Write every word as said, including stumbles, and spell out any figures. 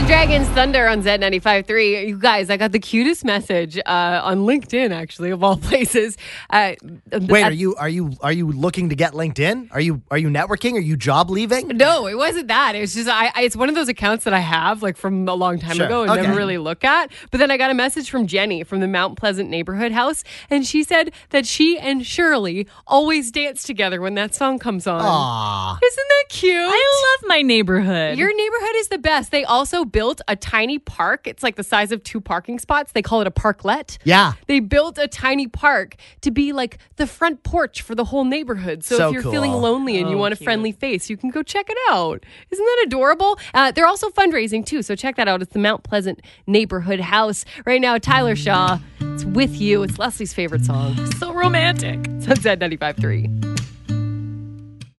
Dragons Thunder on Z ninety-five point three. You guys, I got the cutest message uh, on LinkedIn, actually, of all places. Uh, Wait, at, are you are you are you looking to get LinkedIn? Are you are you networking? Are you job leaving? No, it wasn't that. It's just I, I. It's one of those accounts that I have like from a long time Sure. ago and Okay. never really look at. But then I got a message from Jenny from the Mount Pleasant neighborhood house, and she said that she and Shirley always dance together when that song comes on. Aww. Isn't that cute? I love my neighborhood. Your neighborhood is the best. They also built a tiny park. It's like the size of two parking spots. They call it a parklet. Yeah. They built a tiny park to be like the front porch for the whole neighborhood. So, So if you're cool. feeling lonely and you Oh, want a cute. friendly face, you can go check it out. Isn't that adorable? Uh, they're also fundraising too. So check that out. It's the Mount Pleasant Neighborhood House. Right now, Tyler Shaw. It's With You. It's Leslie's favorite song. so romantic. It's on Z ninety-five point three.